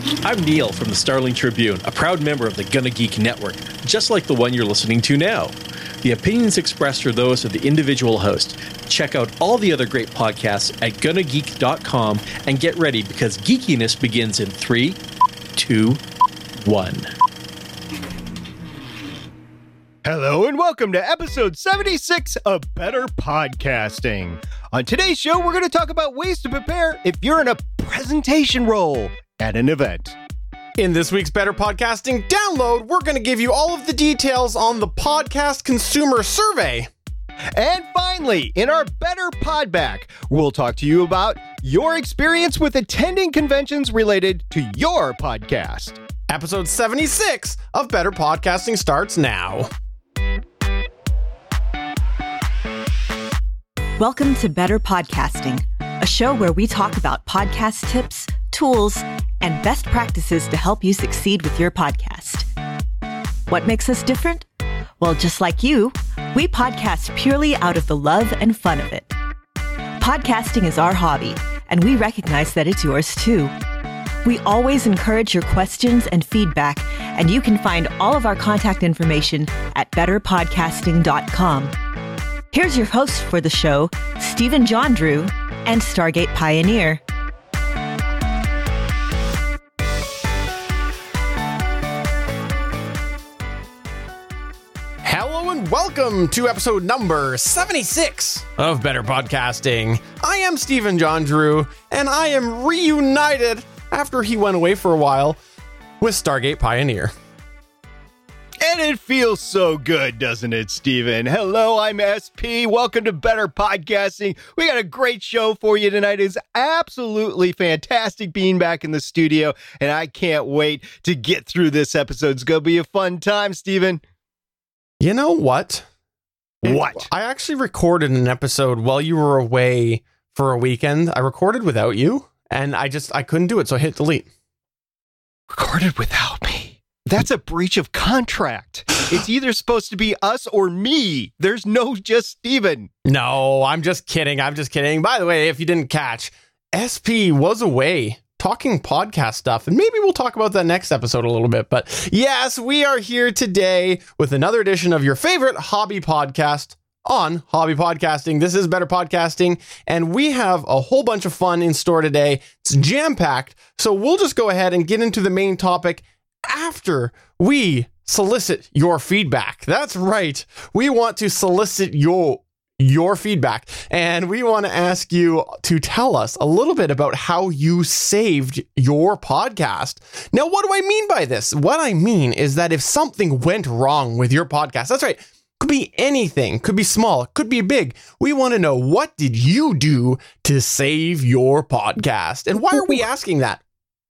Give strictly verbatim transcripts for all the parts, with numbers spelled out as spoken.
I'm Neil from the Starling Tribune, a proud member of the Gonna Geek Network, just like the one you're listening to now. The opinions expressed are those of the individual host. Check out all the other great podcasts at gonna geek dot com and get ready because geekiness begins in three, two, one. Hello and welcome to episode seventy-six of Better Podcasting. On today's show, we're going to talk about ways to prepare if you're in a presentation role at an event. In this week's Better Podcasting download, we're going to give you all of the details on the podcast consumer survey. And finally, in our Better Podback, we'll talk to you about your experience with attending conventions related to your podcast. Episode seventy-six of Better Podcasting starts now. Welcome to Better Podcasting, a show where we talk about podcast tips, tools, and best practices to help you succeed with your podcast. What makes us different? Well, just like you, we podcast purely out of the love and fun of it. Podcasting is our hobby, and we recognize that it's yours too. We always encourage your questions and feedback, and you can find all of our contact information at better podcasting dot com. Here's your host for the show, Stephen John Drew and Stargate Pioneer. Hello and welcome to episode number seventy-six of Better Podcasting. I am Stephen John Drew, and I am reunited after he went away for a while with Stargate Pioneer. And it feels so good, doesn't it, Steven? Hello, I'm S P. Welcome to Better Podcasting. We got a great show for you tonight. It's absolutely fantastic being back in the studio, and I can't wait to get through this episode. It's going to be a fun time, Steven. You know what? What? I actually recorded an episode while you were away for a weekend. I recorded without you, and I just, I couldn't do it, so I hit delete. Recorded without me? That's a breach of contract. It's either supposed to be us or me. There's no just Steven. No, I'm just kidding. I'm just kidding. By the way, if you didn't catch, S P was away talking podcast stuff, and maybe we'll talk about that next episode a little bit. But yes, we are here today with another edition of your favorite hobby podcast on Hobby Podcasting. This is Better Podcasting, and we have a whole bunch of fun in store today. It's jam-packed, so we'll just go ahead and get into the main topic after we solicit your feedback. That's right. We want to solicit your your feedback, and we want to ask you to tell us a little bit about how you saved your podcast. Now, what do I mean by this? What I mean is that if something went wrong with your podcast, that's right, could be anything, could be small, could be big. We want to know, what did you do to save your podcast? And why are we asking that?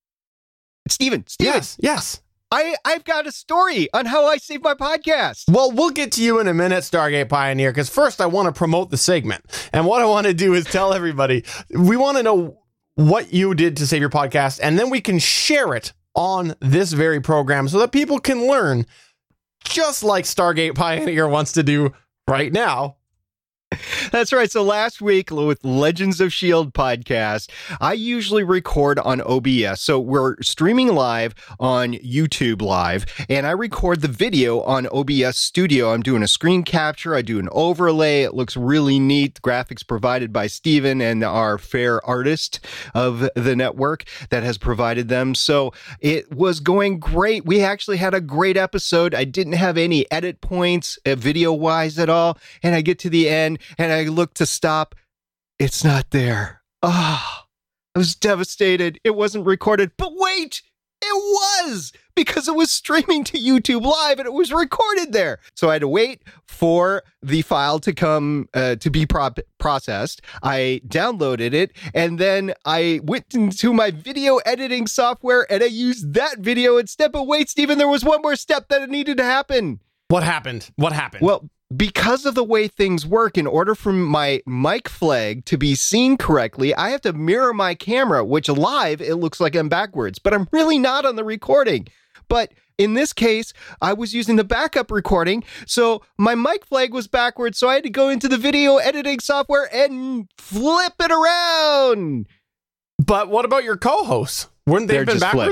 Steven, Steven. Yes, yes. I, I've got a story on how I saved my podcast. Well, we'll get to you in a minute, Stargate Pioneer, because first I want to promote the segment. And what I want to do is tell everybody, we want to know what you did to save your podcast, and then we can share it on this very program so that people can learn, just like Stargate Pioneer wants to do right now. That's right. So last week with Legends of S H I E L D podcast, I usually record on O B S. So we're streaming live on YouTube Live, and I record the video on O B S Studio. I'm doing a screen capture. I do an overlay. It looks really neat. The graphics provided by Steven and our fair artist of the network that has provided them. So it was going great. We actually had a great episode. I didn't have any edit points uh, video-wise at all. And I get to the end, and I look to stop. It's not there. Ah, oh, I was devastated. It wasn't recorded. But wait, it was, because it was streaming to YouTube Live and it was recorded there. So I had to wait for the file to come uh, to be pro- processed. I downloaded it, and then I went into my video editing software and I used that video instead. But wait, Steven, there was one more step that needed to happen. What happened? What happened? Well, because of the way things work, in order for my mic flag to be seen correctly, I have to mirror my camera, which live, it looks like I'm backwards, but I'm really not on the recording. But in this case, I was using the backup recording, so my mic flag was backwards, so I had to go into the video editing software and flip it around. But what about your co-hosts? Wouldn't they They're have been just backwards? flipped.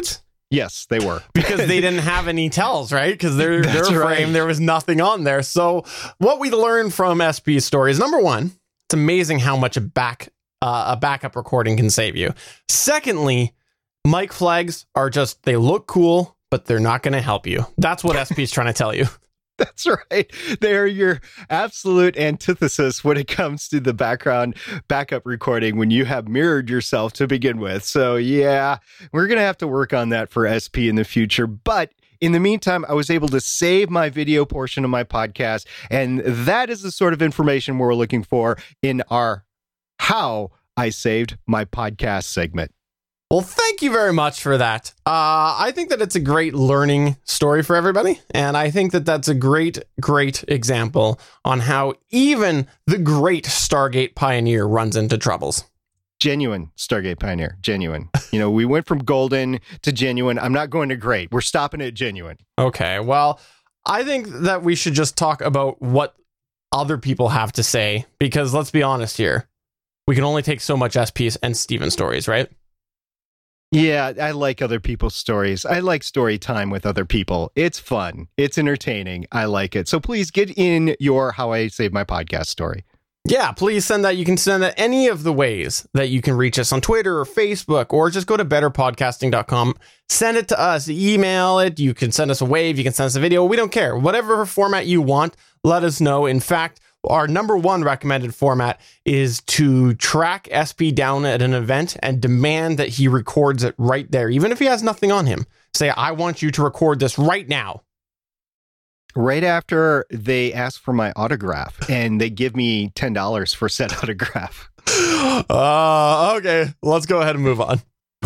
Yes, they were. Because they didn't have any tells, right? Because their, their frame, right. there was nothing on there. So what we learned from S P's story is, number one, it's amazing how much a back uh, a backup recording can save you. Secondly, mic flags are just, they look cool, but they're not going to help you. That's what S P's trying to tell you. That's right. They're your absolute antithesis when it comes to the background backup recording when you have mirrored yourself to begin with. So yeah, we're going to have to work on that for S P in the future. But in the meantime, I was able to save my video portion of my podcast. And that is the sort of information we're looking for in our How I Saved My Podcast segment. Well, thank you very much for that. Uh, I think that it's a great learning story for everybody. And I think that that's a great, great example on how even the great Stargate Pioneer runs into troubles. Genuine Stargate Pioneer. Genuine. You know, we went from golden to genuine. I'm not going to great. We're stopping at genuine. Okay, well, I think that we should just talk about what other people have to say, because let's be honest here. We can only take so much S P and Steven stories, right? Yeah, I like other people's stories. I like story time with other people. It's fun. It's entertaining. I like it. So please get in your How I Saved My Podcast story. Yeah, please send that. You can send that any of the ways that you can reach us on Twitter or Facebook, or just go to better podcasting dot com. Send it to us. Email it. You can send us a wave. You can send us a video. We don't care. Whatever format you want, let us know. In fact, our number one recommended format is to track S P down at an event and demand that he records it right there, even if he has nothing on him. Say, I want you to record this right now. Right after they ask for my autograph, and they give me ten dollars for said autograph. Uh, okay, let's go ahead and move on.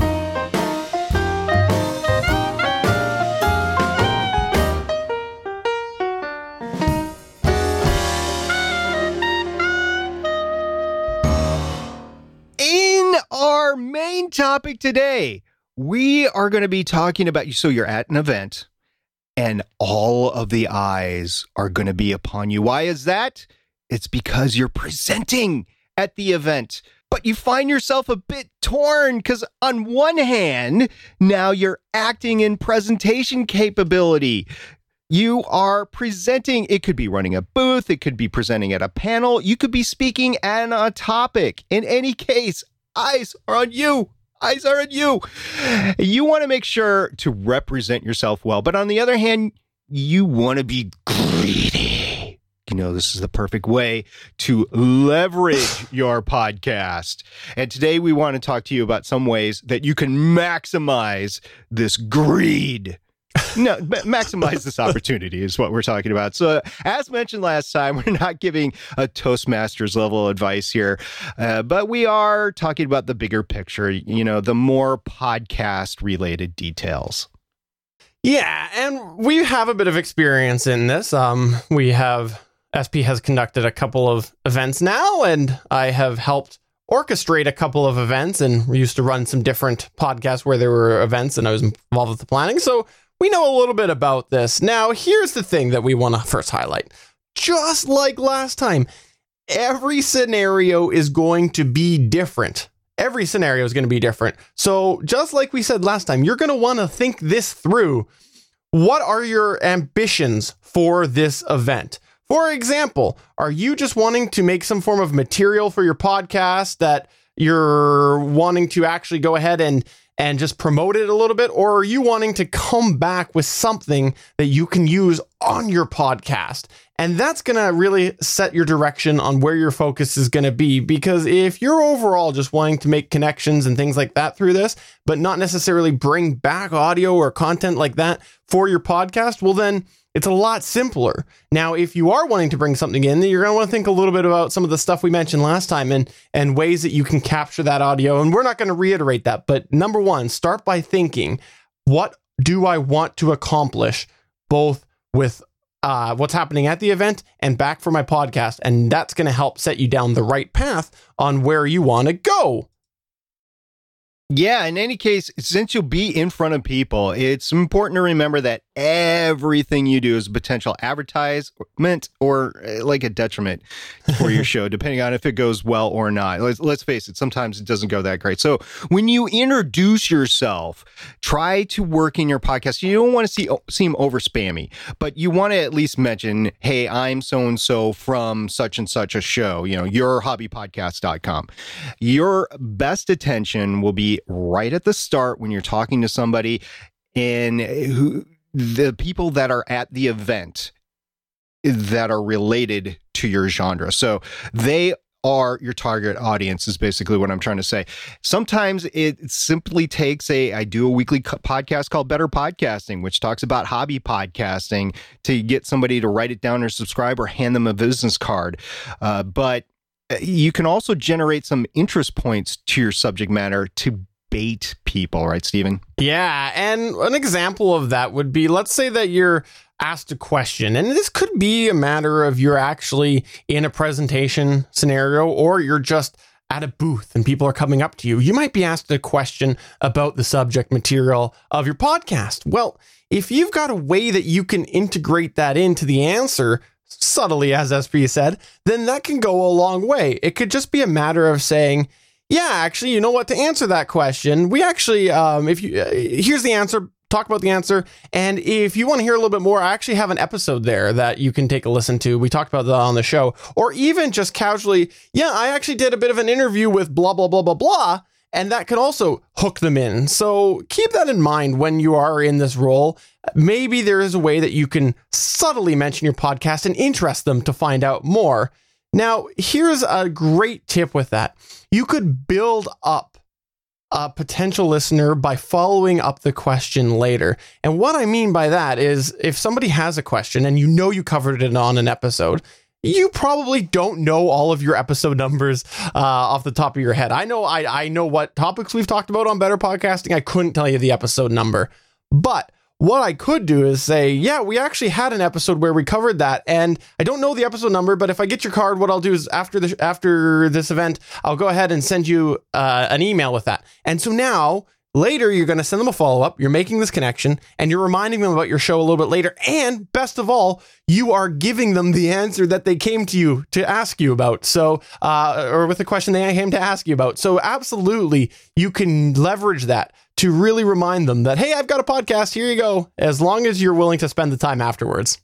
Our main topic today, we are going to be talking about you. So you're at an event and all of the eyes are going to be upon you. Why is that? It's because you're presenting at the event, but you find yourself a bit torn because on one hand, now you're acting in presentation capability. You are presenting. It could be running a booth. It could be presenting at a panel. You could be speaking on a topic. In any case, eyes are on you. Eyes are on you. You want to make sure to represent yourself well. But on the other hand, you want to be greedy. You know, this is the perfect way to leverage your podcast. And today we want to talk to you about some ways that you can maximize this greed. No, maximize this opportunity is what we're talking about. So as mentioned last time, we're not giving a Toastmasters level advice here, uh, but we are talking about the bigger picture, you know, the more podcast related details. Yeah, and we have a bit of experience in this. Um, we have, S P has conducted a couple of events now, and I have helped orchestrate a couple of events, and we used to run some different podcasts where there were events and I was involved with the planning. So we know a little bit about this. Now, here's the thing that we want to first highlight. Just like last time, every scenario is going to be different. Every scenario is going to be different. So just like we said last time, you're going to want to think this through. What are your ambitions for this event? For example, are you just wanting to make some form of material for your podcast that you're wanting to actually go ahead and and just promote it a little bit? Or are you wanting to come back with something that you can use on your podcast? And that's going to really set your direction on where your focus is going to be. Because if you're overall just wanting to make connections and things like that through this, but not necessarily bring back audio or content like that for your podcast, well, then it's a lot simpler. Now, if you are wanting to bring something in, then you're going to want to think a little bit about some of the stuff we mentioned last time and, and ways that you can capture that audio. And we're not going to reiterate that. But number one, start by thinking, what do I want to accomplish both with uh, what's happening at the event and back for my podcast? And that's going to help set you down the right path on where you want to go. Yeah, in any case, since you'll be in front of people, it's important to remember that everything you do is a potential advertisement or uh, like a detriment for your show, depending on if it goes well or not. Let's, let's face it, sometimes it doesn't go that great. So when you introduce yourself, try to work in your podcast. You don't want to see, seem over spammy, but you want to at least mention, hey, I'm so-and-so from such and such a show, you know, your hobby podcast dot com. Your best attention will be right at the start when you're talking to somebody, and who the people that are at the event that are related to your genre. So they are your target audience is basically what I'm trying to say. Sometimes it simply takes a, I do a weekly podcast called Better Podcasting, which talks about hobby podcasting, to get somebody to write it down or subscribe or hand them a business card. Uh, but you can also generate some interest points to your subject matter to bait people, right, Stephen? Yeah, and an example of that would be, let's say that you're asked a question, and this could be a matter of you're actually in a presentation scenario, or you're just at a booth and people are coming up to you. You might be asked a question about the subject material of your podcast. Well, if you've got a way that you can integrate that into the answer, subtly, as S P said, then that can go a long way. It could just be a matter of saying, yeah, actually, you know what, to answer that question, we actually, um, if you, uh, here's the answer, talk about the answer. And if you want to hear a little bit more, I actually have an episode there that you can take a listen to. We talked about that on the show. Or even just casually, yeah, I actually did a bit of an interview with blah, blah, blah, blah, blah. And that can also hook them in. So keep that in mind when you are in this role. Maybe there is a way that you can subtly mention your podcast and interest them to find out more. Now, here's a great tip with that. You could build up a potential listener by following up the question later. And what I mean by that is, if somebody has a question and you know you covered it on an episode, you probably don't know all of your episode numbers uh, off the top of your head. I know I, I know what topics we've talked about on Better Podcasting. I couldn't tell you the episode number. But what I could do is say, yeah, we actually had an episode where we covered that, and I don't know the episode number, but if I get your card, what I'll do is after the after this event, I'll go ahead and send you uh, an email with that. And so now, later, you're going to send them a follow-up, you're making this connection, and you're reminding them about your show a little bit later, and best of all, you are giving them the answer that they came to you to ask you about, so, uh, or with the question they came to ask you about. So absolutely, you can leverage that to really remind them that, hey, I've got a podcast, here you go, as long as you're willing to spend the time afterwards.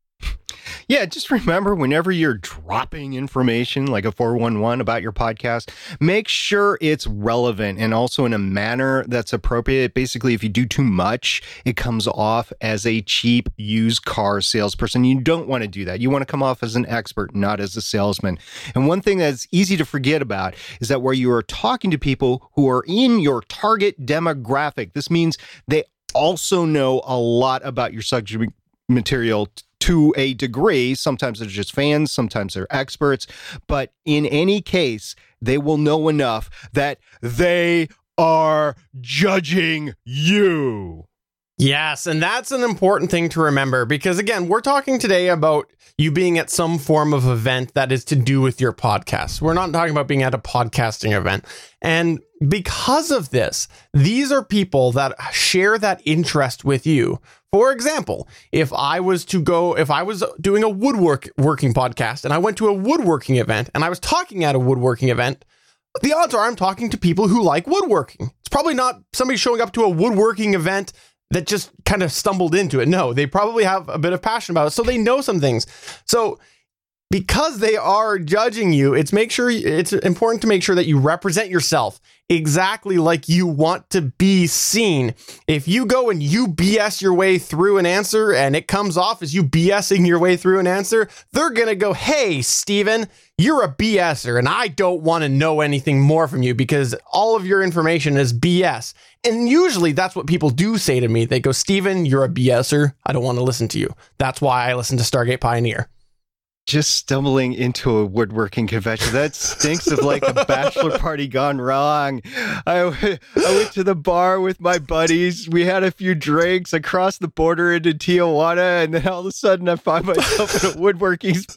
Yeah, just remember, whenever you're dropping information like a four one one about your podcast, make sure it's relevant and also in a manner that's appropriate. Basically, if you do too much, it comes off as a cheap used car salesperson. You don't want to do that. You want to come off as an expert, not as a salesman. And one thing that's easy to forget about is that where you are talking to people who are in your target demographic, this means they also know a lot about your subject material to a degree. Sometimes they're just fans, sometimes they're experts, but in any case, they will know enough that they are judging you. Yes, and that's an important thing to remember, because again, we're talking today about you being at some form of event that is to do with your podcast. We're not talking about being at a podcasting event. And because of this, these are people that share that interest with you. For example, if I was to go, if I was doing a woodwork working podcast and I went to a woodworking event and I was talking at a woodworking event, the odds are I'm talking to people who like woodworking. It's probably not somebody showing up to a woodworking event that just kind of stumbled into it. No, they probably have a bit of passion about it, so they know some things. So because they are judging you, it's make sure it's important to make sure that you represent yourself exactly like you want to be seen. If you go and you B S your way through an answer and it comes off as you BSing your way through an answer, they're going to go, hey, Steven, you're a BSer and I don't want to know anything more from you because all of your information is B S. And usually that's what people do say to me. They go, Steven, you're a BSer. I don't want to listen to you. That's why I listen to Stargate Pioneer. Just stumbling into a woodworking convention. That stinks of like a bachelor party gone wrong. I, I went to the bar with my buddies. We had a few drinks. I crossed the border into Tijuana, and then all of a sudden I find myself in a woodworking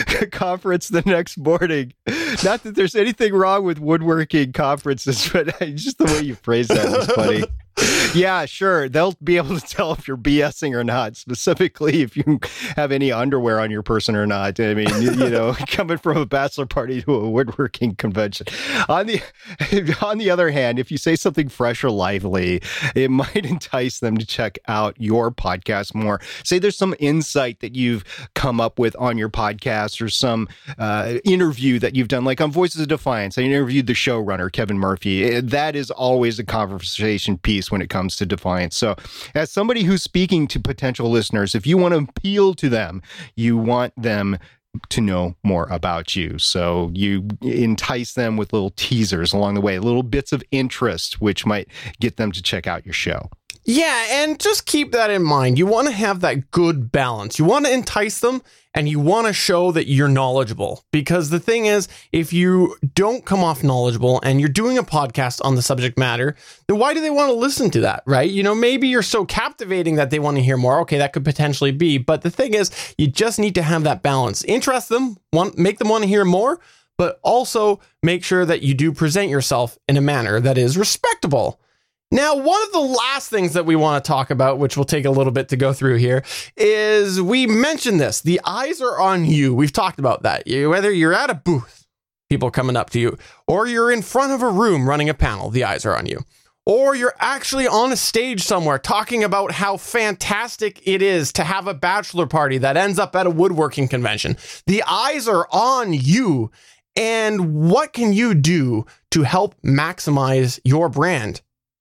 conference the next morning. Not that there's anything wrong with woodworking conferences, but just the way you phrase that was funny. Yeah, sure. They'll be able to tell if you're BSing or not, specifically if you have any underwear on your person or not. I mean, you, you know, coming from a bachelor party to a woodworking convention. On the on the other hand, if you say something fresh or lively, it might entice them to check out your podcast more. Say there's some insight that you've come up with on your podcast or some uh, interview that you've done, like on Voices of Defiance. I interviewed the showrunner, Kevin Murphy. That is always a conversation piece when it comes to Defiance. So as somebody who's speaking to potential listeners, if you want to appeal to them, you want them to know more about you. So you entice them with little teasers along the way, little bits of interest, which might get them to check out your show. Yeah, and just keep that in mind. You want to have that good balance. You want to entice them and you want to show that you're knowledgeable. Because the thing is, if you don't come off knowledgeable and you're doing a podcast on the subject matter, then why do they want to listen to that, right? You know, maybe you're so captivating that they want to hear more. Okay, that could potentially be. But the thing is, you just need to have that balance. Interest them, want, make them want to hear more, but also make sure that you do present yourself in a manner that is respectable. Now, one of the last things that we want to talk about, which will take a little bit to go through here, is we mentioned this. The eyes are on you. We've talked about that. You, whether you're at a booth, people coming up to you, or you're in front of a room running a panel, the eyes are on you. Or you're actually on a stage somewhere talking about how fantastic it is to have a bachelor party that ends up at a woodworking convention. The eyes are on you. And what can you do to help maximize your brand?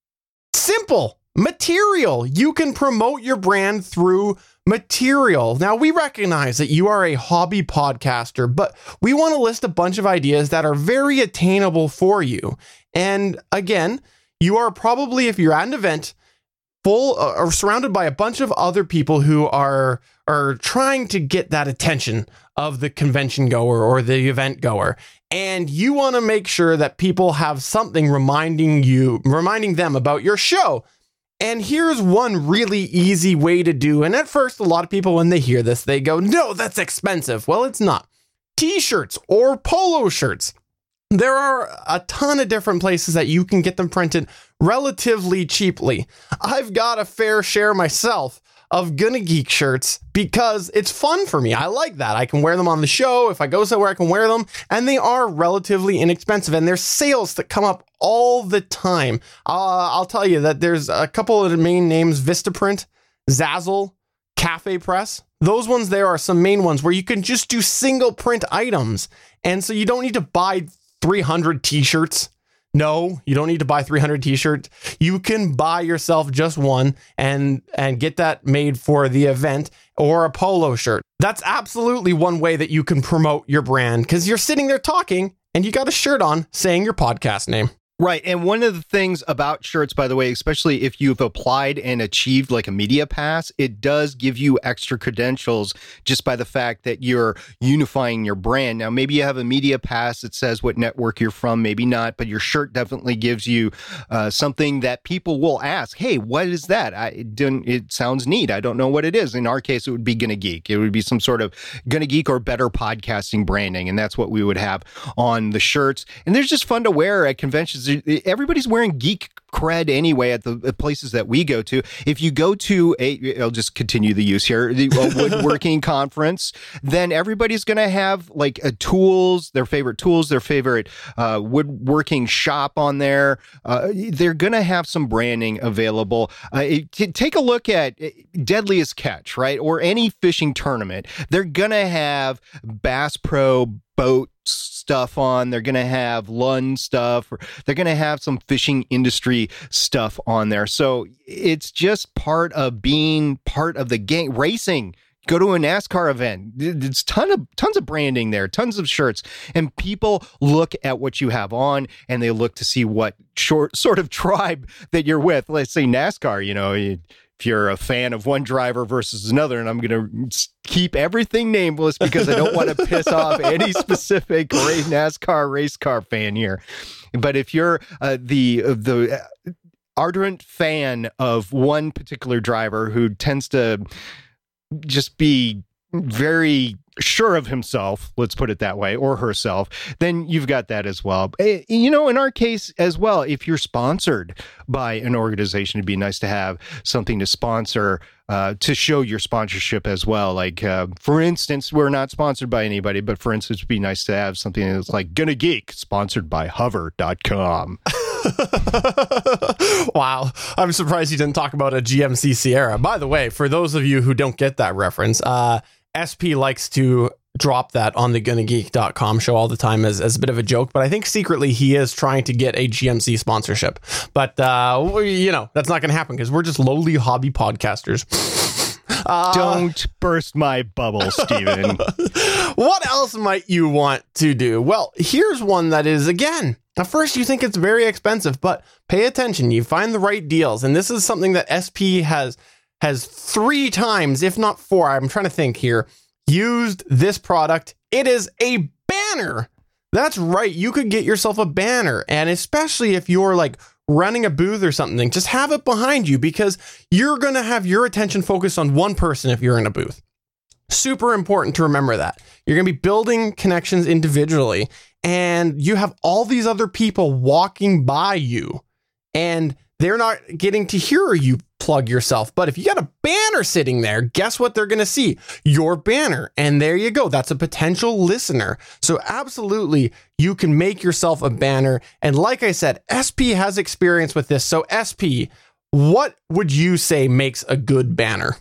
Simple. Material. You can promote your brand through material. Now, we recognize that you are a hobby podcaster, but we want to list a bunch of ideas that are very attainable for you. And again, you are probably, if you're at an event, full uh, or surrounded by a bunch of other people who are are trying to get that attention of the convention goer or the event goer. And you want to make sure that people have something reminding you, reminding them about your show. And here's one really easy way to do. And at first, a lot of people, when they hear this, they go, no, that's expensive. Well, it's not. T-shirts or polo shirts. There are a ton of different places that you can get them printed relatively cheaply. I've got a fair share myself of Gonna Geek shirts because it's fun for me. I like that. I can wear them on the show. If I go somewhere, I can wear them. And they are relatively inexpensive. And there's sales that come up all the time. Uh, I'll tell you that there's a couple of the main names, Vistaprint, Zazzle, Cafe Press. Those ones there are some main ones where you can just do single print items. And so you don't need to buy three hundred t-shirts. No, you don't need to buy three hundred t-shirts. You can buy yourself just one and and get that made for the event, or a polo shirt. That's absolutely one way that you can promote your brand, because you're sitting there talking and you got a shirt on saying your podcast name. Right. And one of the things about shirts, by the way, especially if you've applied and achieved like a media pass, it does give you extra credentials just by the fact that you're unifying your brand. Now, maybe you have a media pass that says what network you're from, maybe not, but your shirt definitely gives you uh, something that people will ask, hey, what is that? I, it, didn't, it sounds neat. I don't know what it is. In our case, it would be Gonna Geek. It would be some sort of Gonna Geek or better podcasting branding. And that's what we would have on the shirts. And they're just fun to wear at conventions. Everybody's wearing geek cred anyway at the places that we go to. If you go to a, I'll just continue the use here, the woodworking conference, then everybody's going to have like a tools, their favorite tools, their favorite uh, woodworking shop on there. Uh, they're going to have some branding available. Uh, it, take a look at Deadliest Catch, right? Or any fishing tournament. They're going to have Bass Pro boat stuff on. They're going to have Lund stuff. Or they're going to have some fishing industry stuff on there. So it's just part of being part of the game. Racing. Go to a NASCAR event. It's ton of tons of branding there, tons of shirts, and people look at what you have on and they look to see what short sort of tribe that you're with. Let's say NASCAR. You know, you, if you're a fan of one driver versus another, and I'm going to keep everything nameless because I don't want to piss off any specific NASCAR race car fan here. But if you're uh, the the ardent fan of one particular driver who tends to just be very sure of himself, let's put it that way, or herself, then you've got that as well. You know, in our case as well, if you're sponsored by an organization, it'd be nice to have something to sponsor, uh, to show your sponsorship as well. Like, uh, for instance, we're not sponsored by anybody, but for instance, it'd be nice to have something that's like Gonna Geek, sponsored by hover dot com. Wow. I'm surprised you didn't talk about a G M C Sierra. By the way, for those of you who don't get that reference, uh, S P likes to drop that on the gonna geek dot com show all the time as, as a bit of a joke, but I think secretly he is trying to get a G M C sponsorship. But, uh, we, you know, that's not going to happen because we're just lowly hobby podcasters. Uh, Don't burst my bubble, Steven. What else might you want to do? Well, here's one that is, again, at first you think it's very expensive, but pay attention. You find the right deals. And this is something that S P has has three times, if not four, I'm trying to think here, used this product. It is a banner. That's right. You could get yourself a banner. And especially if you're like running a booth or something, just have it behind you because you're going to have your attention focused on one person if you're in a booth. Super important to remember that. You're going to be building connections individually and you have all these other people walking by you and they're not getting to hear you plug yourself. But if you got a banner sitting there, guess what they're going to see? Your banner. And there you go. That's a potential listener. So absolutely, you can make yourself a banner. And like I said, S P has experience with this. So S P, what would you say makes a good banner?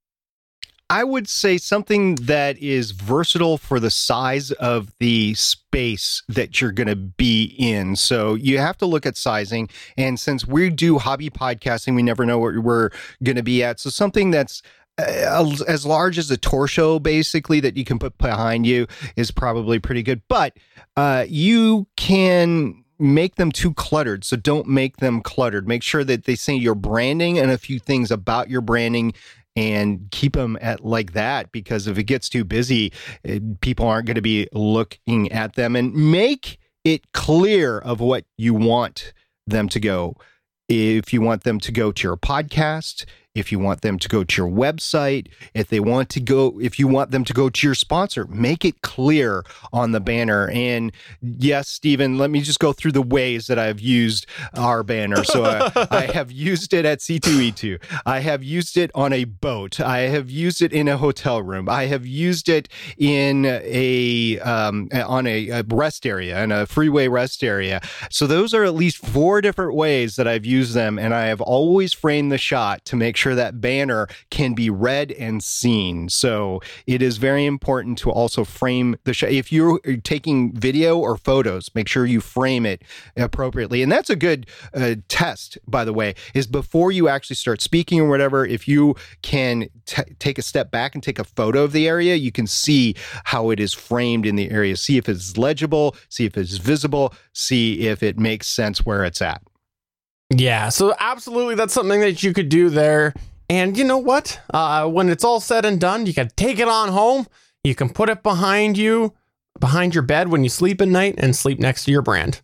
I would say something that is versatile for the size of the space that you're going to be in. So you have to look at sizing. And since we do hobby podcasting, we never know what we're going to be at. So something that's uh, as large as a torso, basically, that you can put behind you is probably pretty good. But uh, you can make them too cluttered. So don't make them cluttered. Make sure that they say your branding and a few things about your branding and keep them at like that, because if it gets too busy, it, people aren't going to be looking at them. And make it clear of what you want them to go. If you want them to go to your podcast, if you want them to go to your website, if they want to go, if you want them to go to your sponsor, make it clear on the banner. And yes, Steven, let me just go through the ways that I've used our banner. So uh, I have used it at C two E two. I have used it on a boat. I have used it in a hotel room. I have used it in a um, on a, a rest area, in a freeway rest area. So those are at least four different ways that I've used them, and I have always framed the shot to make sure that banner can be read and seen. So it is very important to also frame the shot. If you're taking video or photos, make sure you frame it appropriately. And that's a good uh, test, by the way, is before you actually start speaking or whatever, if you can t- take a step back and take a photo of the area, you can see how it is framed in the area. See if it's legible, see if it's visible, see if it makes sense where it's at. Yeah, so absolutely, that's something that you could do there. And you know what? Uh, when it's all said and done, you can take it on home. You can put it behind you, behind your bed when you sleep at night and sleep next to your brand.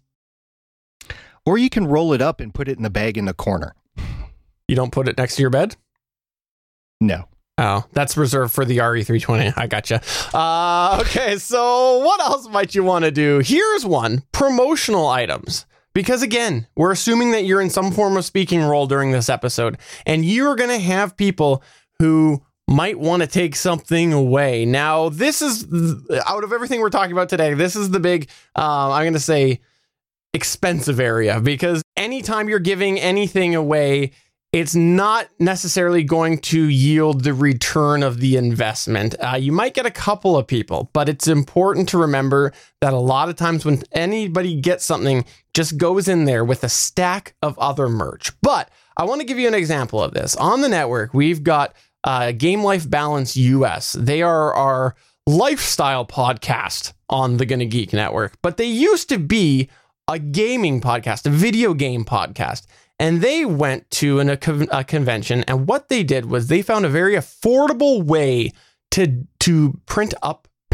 Or you can roll it up and put it in the bag in the corner. You don't put it next to your bed? No. Oh, that's reserved for the R E three twenty. I gotcha. Uh, okay, so what else might you want to do? Here's one, promotional items. Because again, we're assuming that you're in some form of speaking role during this episode, and you're going to have people who might want to take something away. Now, this is, out of everything we're talking about today, this is the big, uh, I'm going to say, expensive area, because anytime you're giving anything away, it's not necessarily going to yield the return of the investment. Uh, you might get a couple of people, but it's important to remember that a lot of times when anybody gets something, just goes in there with a stack of other merch. But I want to give you an example of this. On the network, we've got uh, Game Life Balance U S. They are our lifestyle podcast on the Gonna Geek Network, but they used to be a gaming podcast, a video game podcast. And they went to an, a, a convention, and what they did was they found a very affordable way to to print up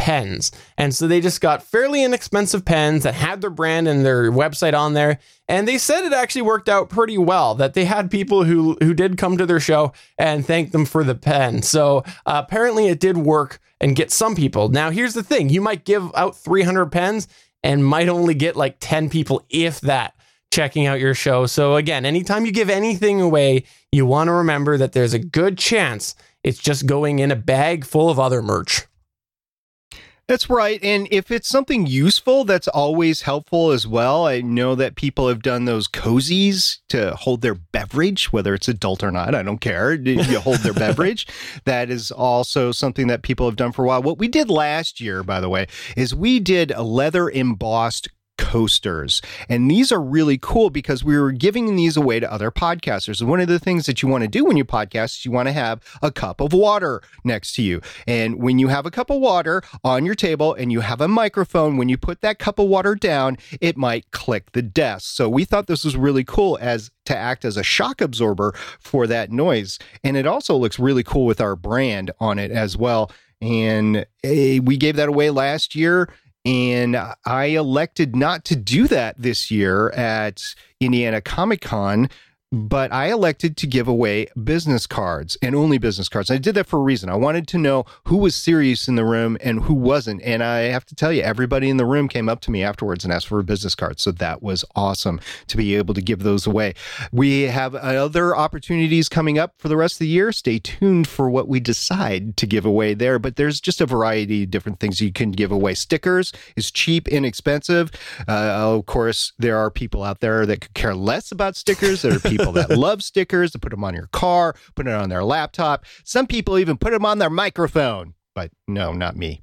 pens. And so they just got fairly inexpensive pens that had their brand and their website on there. And they said it actually worked out pretty well, that they had people who, who did come to their show and thank them for the pen. So uh, apparently it did work and get some people. Now, here's the thing. You might give out three hundred pens and might only get like ten people, if that, checking out your show. So again, anytime you give anything away, you want to remember that there's a good chance it's just going in a bag full of other merch. That's right. And if it's something useful, that's always helpful as well. I know that people have done those cozies to hold their beverage, whether it's adult or not. I don't care. You hold their beverage. That is also something that people have done for a while. What we did last year, by the way, is we did a leather embossed coasters. And these are really cool because we were giving these away to other podcasters. And one of the things that you want to do when you podcast is you want to have a cup of water next to you. And when you have a cup of water on your table and you have a microphone, when you put that cup of water down, it might click the desk. So we thought this was really cool as to act as a shock absorber for that noise. And it also looks really cool with our brand on it as well. And uh, we gave that away last year. And I elected not to do that this year at Indiana Comic Con, but I elected to give away business cards and only business cards. I did that for a reason. I wanted to know who was serious in the room and who wasn't. And I have to tell you, everybody in the room came up to me afterwards and asked for a business card. So that was awesome to be able to give those away. We have other opportunities coming up for the rest of the year. Stay tuned for what we decide to give away there. But there's just a variety of different things you can give away. Stickers is cheap, inexpensive. Uh, of course, there are people out there that could care less about stickers. There are people People that love stickers, to put them on your car, put it on their laptop. Some people even put them on their microphone, but no, not me.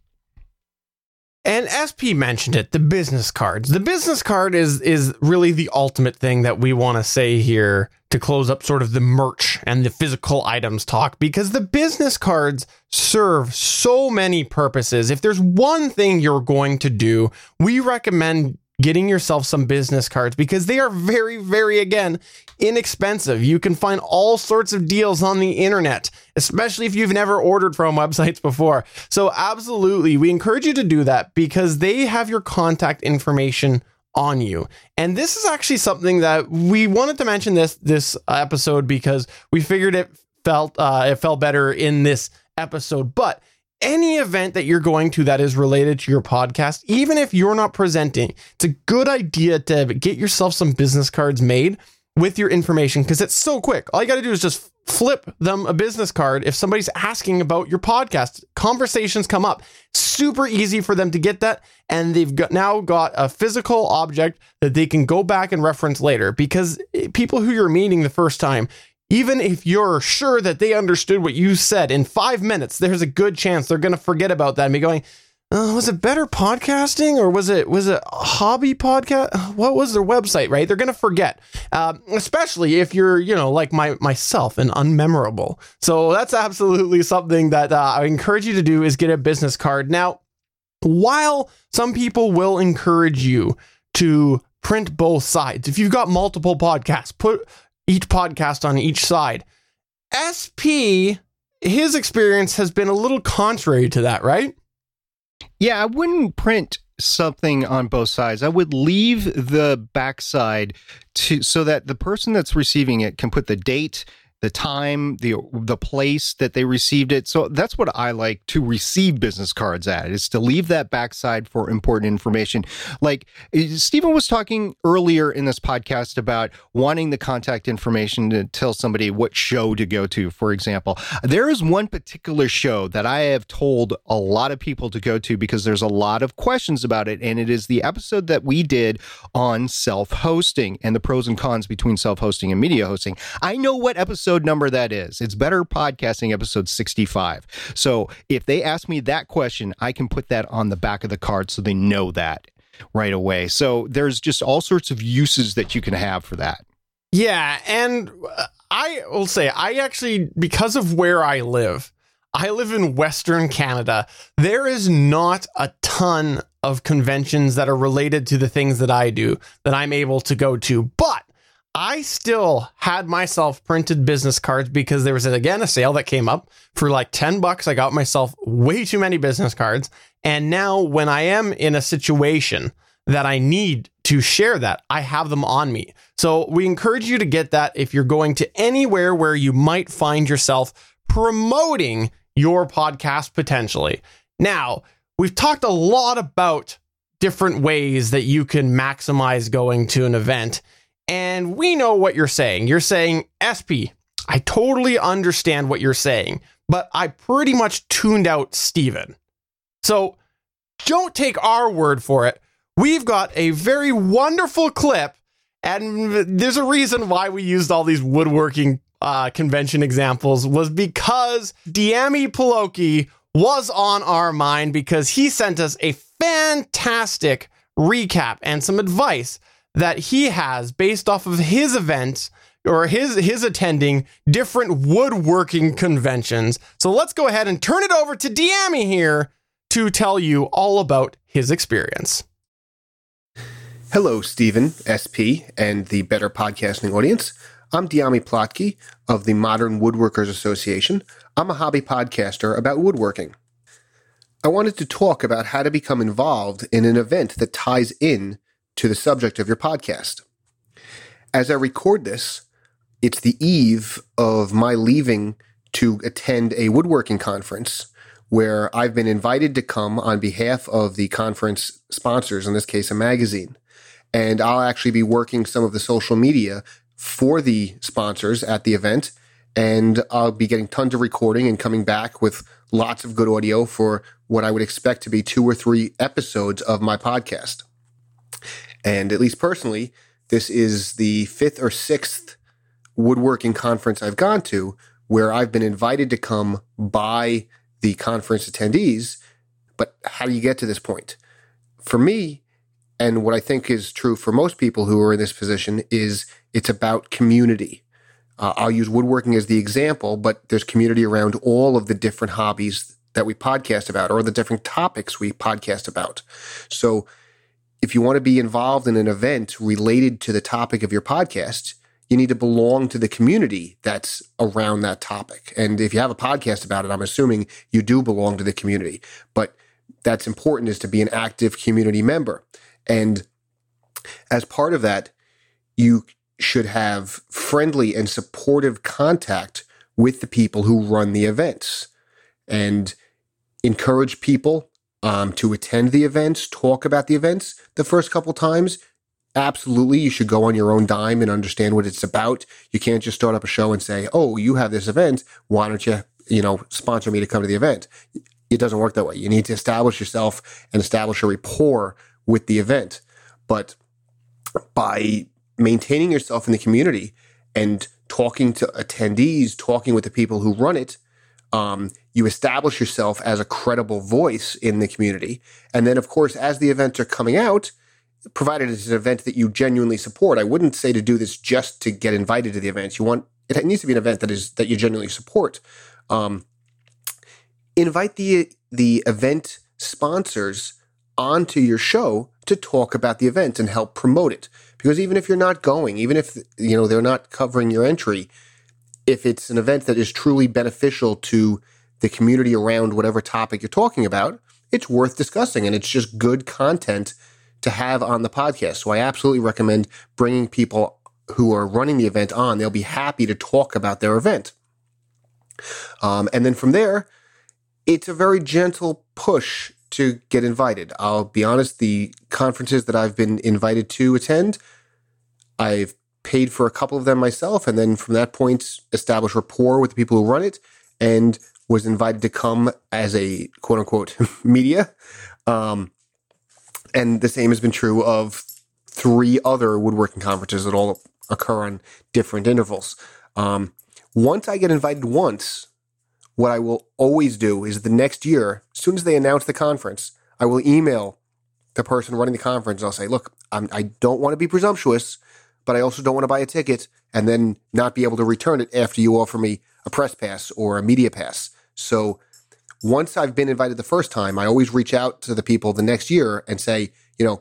And S P mentioned it, the business cards. The business card is is really the ultimate thing that we want to say here to close up sort of the merch and the physical items talk, because the business cards serve so many purposes. If there's one thing you're going to do, we recommend getting yourself some business cards because they are very, very, again, inexpensive. You can find all sorts of deals on the internet, especially if you've never ordered from websites before. So absolutely, we encourage you to do that because they have your contact information on you. And this is actually something that we wanted to mention this this episode because we figured it felt uh, it felt better in this episode. But any event that you're going to that is related to your podcast, even if you're not presenting, it's a good idea to get yourself some business cards made with your information because it's so quick. All you got to do is just flip them a business card. If somebody's asking about your podcast, conversations come up. Super easy for them to get that. And they've got now got a physical object that they can go back and reference later because people who you're meeting the first time, even if you're sure that they understood what you said in five minutes, there's a good chance they're going to forget about that and be going, oh, was it Better Podcasting or was it was it a hobby podcast? What was their website, right? They're going to forget, um, especially if you're, you know, like my myself and unmemorable. So that's absolutely something that uh, I encourage you to do is get a business card. Now, while some people will encourage you to print both sides, if you've got multiple podcasts, put each podcast on each side. S P, his experience has been a little contrary to that, right? Yeah, I wouldn't print something on both sides. I would leave the backside to so that the person that's receiving it can put the date, the time, the the place that they received it. So that's what I like to receive business cards at, is to leave that backside for important information. Like Stephen was talking earlier in this podcast about wanting the contact information to tell somebody what show to go to, for example. There is one particular show that I have told a lot of people to go to because there's a lot of questions about it, and it is the episode that we did on self-hosting and the pros and cons between self-hosting and media hosting. I know what episode number that is. It's Better Podcasting episode sixty-five. So if they ask me that question, I can put that on the back of the card so they know that right away. So there's just all sorts of uses that you can have for that. Yeah, and I will say, I actually, because of where I live, I live in Western Canada. There is not a ton of conventions that are related to the things that I do that I'm able to go to, but I still had myself printed business cards because there was, again, a sale that came up for like ten bucks. I got myself way too many business cards. And now when I am in a situation that I need to share that, I have them on me. So we encourage you to get that if you're going to anywhere where you might find yourself promoting your podcast potentially. Now, we've talked a lot about different ways that you can maximize going to an event. And we know what you're saying. You're saying, S P, I totally understand what you're saying, but I pretty much tuned out Steven. So don't take our word for it. We've got a very wonderful clip, and there's a reason why we used all these woodworking uh, convention examples was because Diami Paloki was on our mind because he sent us a fantastic recap and some advice that he has based off of his events or his his attending different woodworking conventions. So let's go ahead and turn it over to Diami here to tell you all about his experience. Hello, Stephen, S P, and the Better Podcasting audience. I'm Diami Plotke of the Modern Woodworkers Association. I'm a hobby podcaster about woodworking. I wanted to talk about how to become involved in an event that ties in to the subject of your podcast. As I record this, it's the eve of my leaving to attend a woodworking conference where I've been invited to come on behalf of the conference sponsors, in this case, a magazine. And I'll actually be working some of the social media for the sponsors at the event. And I'll be getting tons of recording and coming back with lots of good audio for what I would expect to be two or three episodes of my podcast. And at least personally, this is the fifth or sixth woodworking conference I've gone to where I've been invited to come by the conference attendees. But how do you get to this point? For me, and what I think is true for most people who are in this position, is it's about community. Uh, I'll use woodworking as the example, but there's community around all of the different hobbies that we podcast about or the different topics we podcast about. So if you want to be involved in an event related to the topic of your podcast, you need to belong to the community that's around that topic. And if you have a podcast about it, I'm assuming you do belong to the community. But that's important, is to be an active community member. And as part of that, you should have friendly and supportive contact with the people who run the events and encourage people um, to attend the events, talk about the events the first couple times. Absolutely, you should go on your own dime and understand what it's about. You can't just start up a show and say, oh, you have this event. Why don't you, you know, sponsor me to come to the event? It doesn't work that way. You need to establish yourself and establish a rapport with the event. But by maintaining yourself in the community and talking to attendees, talking with the people who run it, um, you establish yourself as a credible voice in the community. And then, of course, as the events are coming out, provided it's an event that you genuinely support, I wouldn't say to do this just to get invited to the events. You want, it needs to be an event that is that you genuinely support. Um, invite the the event sponsors onto your show to talk about the event and help promote it. Because even if you're not going, even if, you know, they're not covering your entry, if it's an event that is truly beneficial to the community around whatever topic you're talking about, it's worth discussing, and it's just good content to have on the podcast. So I absolutely recommend bringing people who are running the event on. They'll be happy to talk about their event. Um, and then from there, it's a very gentle push to get invited. I'll be honest, the conferences that I've been invited to attend, I've paid for a couple of them myself, and then from that point, establish rapport with the people who run it, and was invited to come as a quote-unquote media. Um, and the same has been true of three other woodworking conferences that all occur on different intervals. Um, once I get invited once, what I will always do is the next year, as soon as they announce the conference, I will email the person running the conference. I'll say, look, I'm, I don't want to be presumptuous, but I also don't want to buy a ticket and then not be able to return it after you offer me a press pass or a media pass. So once I've been invited the first time, I always reach out to the people the next year and say, you know,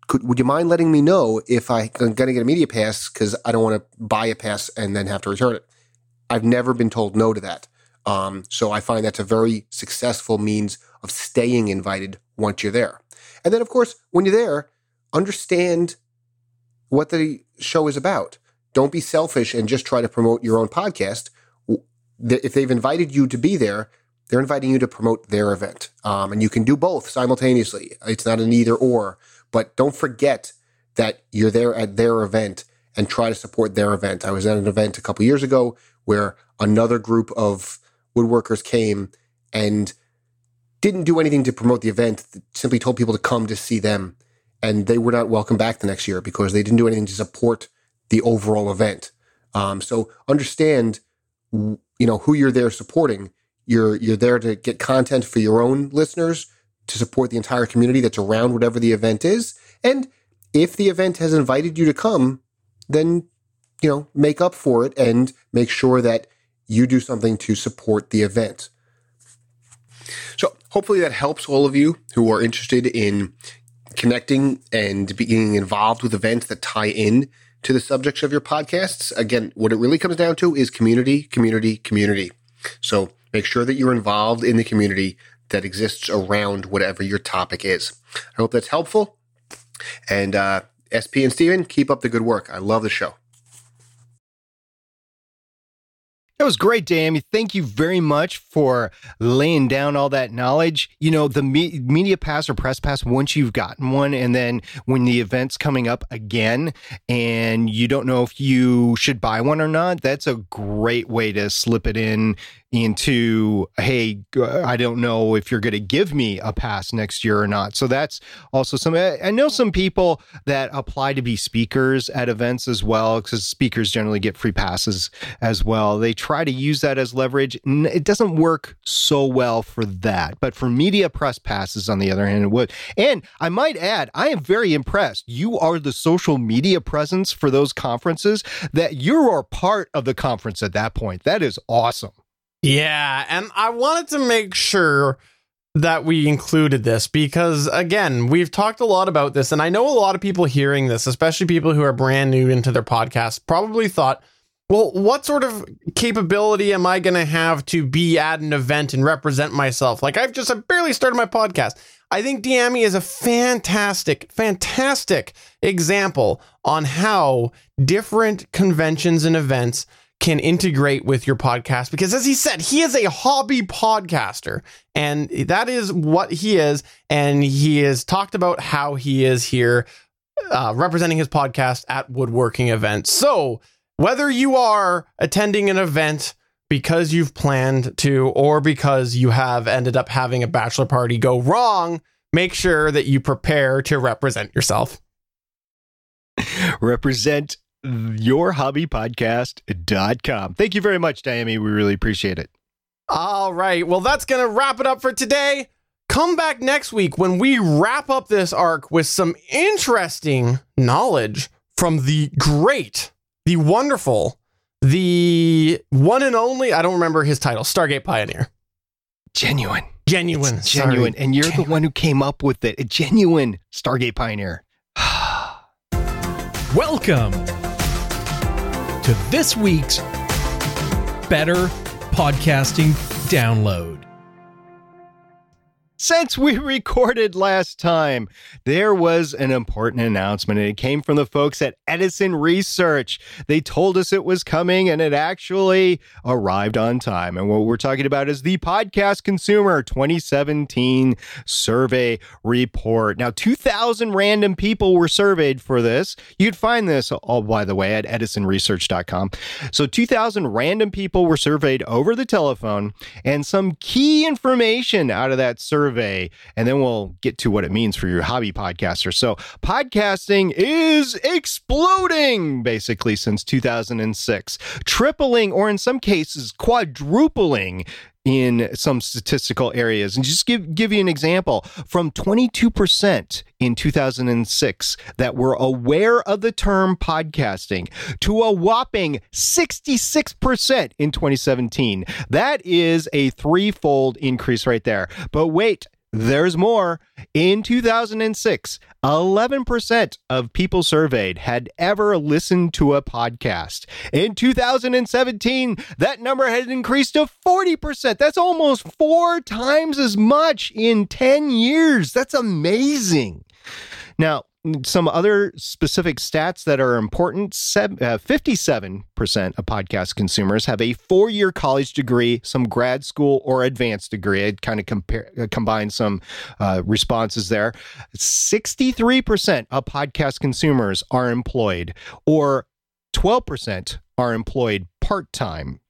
could, would you mind letting me know if I'm going to get a media pass because I don't want to buy a pass and then have to return it? I've never been told no to that. Um, so I find that's a very successful means of staying invited once you're there. And then, of course, when you're there, understand what the show is about. Don't be selfish and just try to promote your own podcast. If they've invited you to be there, they're inviting you to promote their event. Um, and you can do both simultaneously. It's not an either or, but don't forget that you're there at their event and try to support their event. I was at an event a couple years ago where another group of woodworkers came and didn't do anything to promote the event, simply told people to come to see them. And they were not welcome back the next year because they didn't do anything to support the overall event. Um, so understand, you know, who you're there supporting. You're you're there to get content for your own listeners, to support the entire community that's around whatever the event is. And if the event has invited you to come, then, you know, make up for it and make sure that you do something to support the event. So hopefully that helps all of you who are interested in connecting and being involved with events that tie in to the subjects of your podcasts. Again, what it really comes down to is community, community, community. So make sure that you're involved in the community that exists around whatever your topic is. I hope that's helpful. And uh, S P and Steven, keep up the good work. I love the show. That was great, Dan. Thank you very much for laying down all that knowledge. You know, the me- media pass or press pass, once you've gotten one, and then when the event's coming up again and you don't know if you should buy one or not, that's a great way to slip it in into, hey, I don't know if you're going to give me a pass next year or not. So that's also some, I know some people that apply to be speakers at events as well, because speakers generally get free passes as well. They try to use that as leverage. It doesn't work so well for that, but for media press passes, on the other hand, it would. And I might add, I am very impressed. You are the social media presence for those conferences, that you are part of the conference at that point. That is awesome. Yeah, and I wanted to make sure that we included this because, again, we've talked a lot about this, and I know a lot of people hearing this, especially people who are brand new into their podcast, probably thought, well, what sort of capability am I going to have to be at an event and represent myself? Like, I've just I barely started my podcast. I think Dyami is a fantastic, fantastic example on how different conventions and events can integrate with your podcast, because as he said, he is a hobby podcaster, and that is what he is. And he has talked about how he is here uh, representing his podcast at woodworking events. So whether you are attending an event because you've planned to, or because you have ended up having a bachelor party go wrong, make sure that you prepare to represent yourself. Represent your hobby podcast dot com. Thank you very much, Dyami. We really appreciate it. All right. Well, that's going to wrap it up for today. Come back next week when we wrap up this arc with some interesting knowledge from the great, the wonderful, the one and only, I don't remember his title, Stargate Pioneer. Genuine. Genuine. It's genuine. Sorry. And you're genuine. the one who came up with it. A genuine Stargate Pioneer. Welcome to this week's Better Podcasting Download. Since we recorded last time, there was an important announcement, and it came from the folks at Edison Research. They told us it was coming, and it actually arrived on time. And what we're talking about is the Podcast Consumer twenty seventeen Survey Report. Now, two thousand random people were surveyed for this. You could find this, all by the way, at edison research dot com. So two thousand random people were surveyed over the telephone, and some key information out of that survey, and then we'll get to what it means for your hobby podcaster. So podcasting is exploding basically since two thousand six, tripling, or in some cases quadrupling in some statistical areas. And just give give you an example, from twenty-two percent in two thousand six that were aware of the term podcasting to a whopping sixty-six percent in twenty seventeen. That is a threefold increase right there. But wait, there's more. In two thousand six, eleven percent of people surveyed had ever listened to a podcast. In two thousand seventeen, that number had increased to forty percent. That's almost four times as much in ten years. That's amazing. Now, some other specific stats that are important, fifty-seven percent of podcast consumers have a four-year college degree, some grad school or advanced degree. I'd kind of compare, combine some uh, responses there. sixty-three percent of podcast consumers are employed, or twelve percent are employed part-time.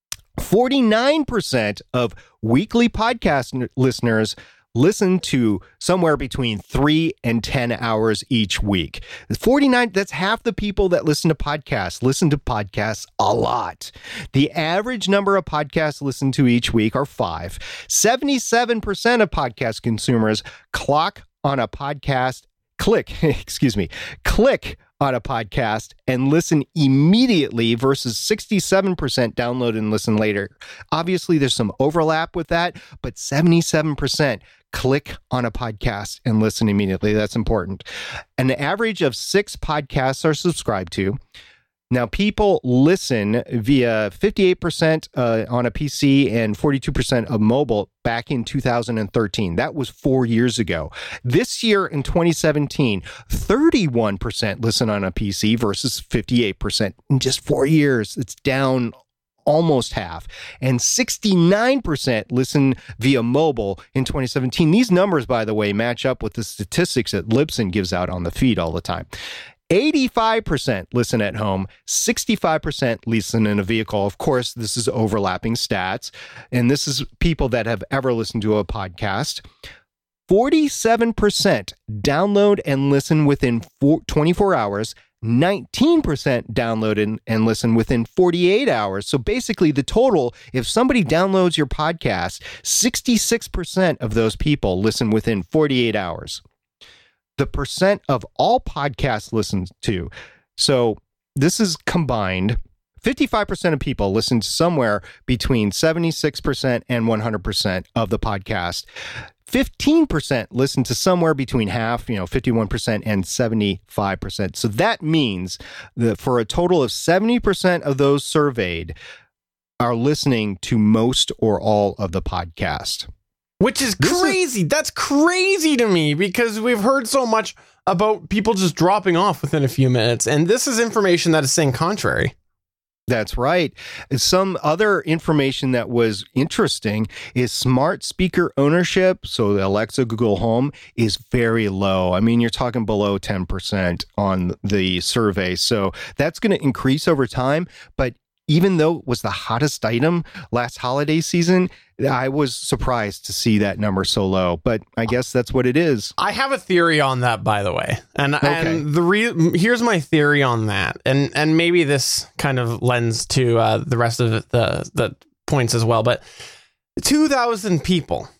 forty-nine percent of weekly podcast n- listeners listen to somewhere between three and ten hours each week. forty-nine, that's half the people that listen to podcasts, listen to podcasts a lot. The average number of podcasts listened to each week are five. seventy-seven percent of podcast consumers clock on a podcast, click, excuse me, click on a podcast and listen immediately versus sixty-seven percent download and listen later. Obviously, there's some overlap with that, but seventy-seven percent click on a podcast and listen immediately. That's important. An average of six podcasts are subscribed to. Now, people listen via fifty-eight percent uh, on a P C and forty-two percent of mobile back in two thousand thirteen. That was four years ago. This year in twenty seventeen, thirty-one percent listen on a P C versus fifty-eight percent in just four years. It's down almost half. And sixty-nine percent listen via mobile in twenty seventeen. These numbers, by the way, match up with the statistics that Libsyn gives out on the feed all the time. eighty-five percent listen at home, sixty-five percent listen in a vehicle. Of course, this is overlapping stats, and this is people that have ever listened to a podcast. forty-seven percent download and listen within twenty-four hours, nineteen percent download and, and listen within forty-eight hours. So basically the total, if somebody downloads your podcast, sixty-six percent of those people listen within forty-eight hours. The percent of all podcasts listened to. So this is combined. fifty-five percent of people listen to somewhere between seventy-six percent and one hundred percent of the podcast. fifteen percent listen to somewhere between half, you know, fifty-one percent and seventy-five percent. So that means that for a total of seventy percent of those surveyed are listening to most or all of the podcast. Which is crazy. Is, That's crazy to me because we've heard so much about people just dropping off within a few minutes. And this is information that is saying contrary. That's right. Some other information that was interesting is smart speaker ownership. So the Alexa, Google Home is very low. I mean, you're talking below ten percent on the survey. So that's going to increase over time. But even though it was the hottest item last holiday season, I was surprised to see that number so low, but I guess that's what it is. I have a theory on that, by the way. And, okay. and the re- here's my theory on that. And and maybe this kind of lends to uh, the rest of the, the points as well. But two thousand people,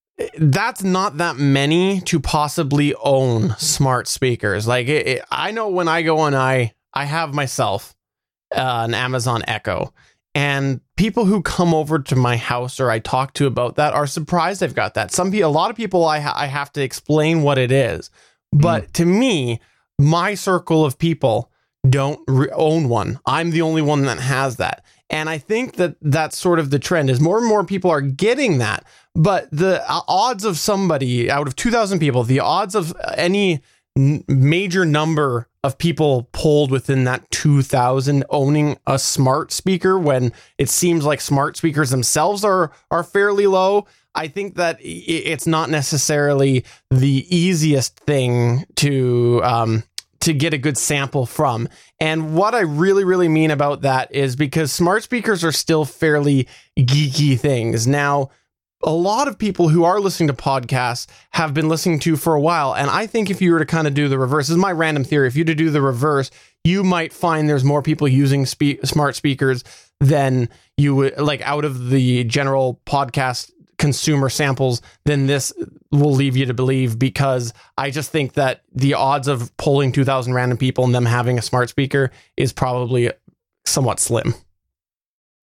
that's not that many to possibly own smart speakers. Like it, it, I know when I go on, I, I have myself uh, an Amazon Echo. And people who come over to my house or I talk to about that are surprised I've got that. Some people, a lot of people, I, ha- I have to explain what it is. But mm. to me, my circle of people don't re- own one. I'm the only one that has that. And I think that that's sort of the trend is more and more people are getting that. But the uh, odds of somebody out of two thousand people, the odds of any n- major number of people polled within that two thousand owning a smart speaker when it seems like smart speakers themselves are are fairly low. I think that it's not necessarily the easiest thing to um, to get a good sample from. And what I really, really mean about that is because smart speakers are still fairly geeky things. Now, a lot of people who are listening to podcasts have been listening to for a while. And I think if you were to kind of do the reverse, this is my random theory. If you were to do the reverse, you might find there's more people using spe- smart speakers than you would like out of the general podcast consumer samples than this will leave you to believe, because I just think that the odds of polling two thousand random people and them having a smart speaker is probably somewhat slim.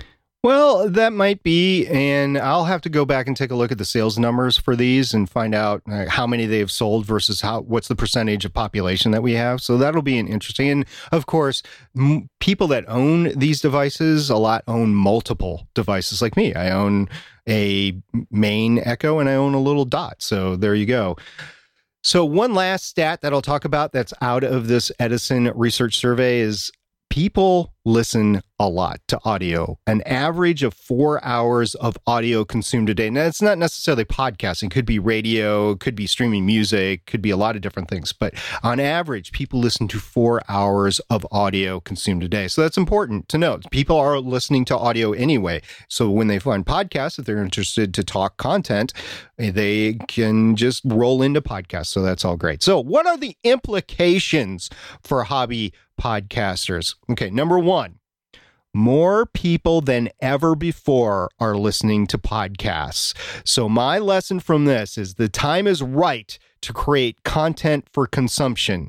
Well, that might be, and I'll have to go back and take a look at the sales numbers for these and find out uh, how many they've sold versus how what's the percentage of population that we have. So that'll be an interesting. And of course, m- people that own these devices a lot own multiple devices like me. I own a main Echo and I own a little Dot. So there you go. So one last stat that I'll talk about that's out of this Edison research survey is people listen a lot to audio, an average of four hours of audio consumed a day. Now, it's not necessarily podcasting. It could be radio, it could be streaming music, could be a lot of different things. But on average, people listen to four hours of audio consumed a day. So that's important to note. People are listening to audio anyway. So when they find podcasts, if they're interested to talk content, they can just roll into podcasts. So that's all great. So what are the implications for hobby podcasters? Okay, number one, more people than ever before are listening to podcasts. So my lesson from this is the time is right to create content for consumption.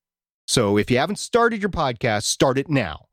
So if you haven't started your podcast, start it now.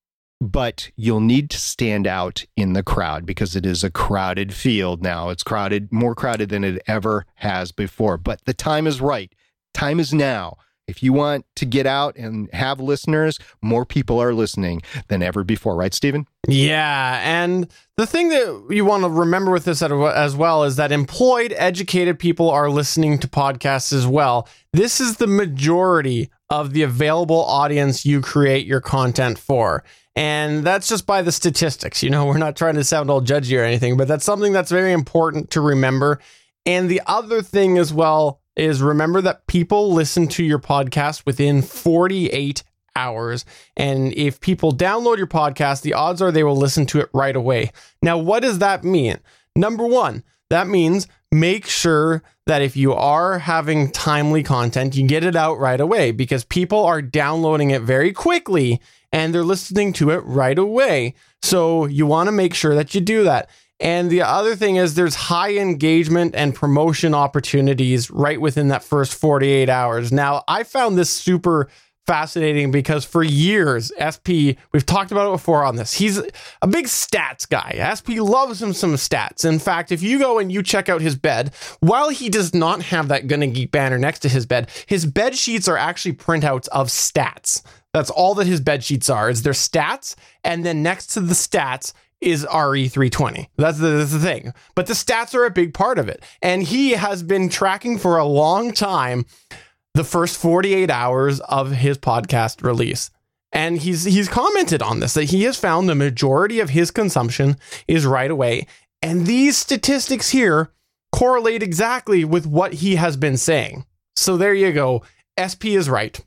But you'll need to stand out in the crowd because it is a crowded field now. It's crowded, more crowded than it ever has before. But the time is right. Time is now. If you want to get out and have listeners, more people are listening than ever before. Right, Stephen? Yeah. And the thing that you want to remember with this as well is that employed, educated people are listening to podcasts as well. This is the majority of the available audience you create your content for. And that's just by the statistics. You know, we're not trying to sound all judgy or anything, but that's something that's very important to remember. And the other thing as well is remember that people listen to your podcast within forty-eight hours. And if people download your podcast, the odds are they will listen to it right away. Now, what does that mean? Number one, that means make sure that if you are having timely content, you get it out right away because people are downloading it very quickly and they're listening to it right away. So you want to make sure that you do that. And the other thing is there's high engagement and promotion opportunities right within that first forty-eight hours. Now, I found this super fascinating because for years, S P, we've talked about it before on this. He's a big stats guy. S P loves him some stats. In fact, if you go and you check out his bed, while he does not have that Gonna Geek banner next to his bed, his bed sheets are actually printouts of stats. That's all that his bed sheets are, is their stats. And then next to the stats is R E three twenty. That's the, that's the thing. But the stats are a big part of it. And he has been tracking for a long time the first forty-eight hours of his podcast release. And he's he's commented on this, that he has found the majority of his consumption is right away. And these statistics here correlate exactly with what he has been saying. So there you go. S P is right.